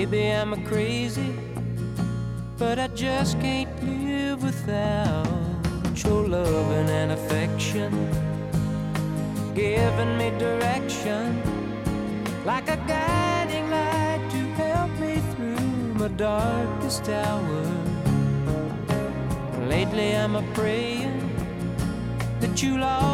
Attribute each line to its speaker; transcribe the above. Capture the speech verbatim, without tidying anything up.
Speaker 1: Maybe I'm a crazy, but I just can't live without your loving and affection, giving me direction like a guiding light to help me through my darkest hour. Lately I'm a praying that you'll always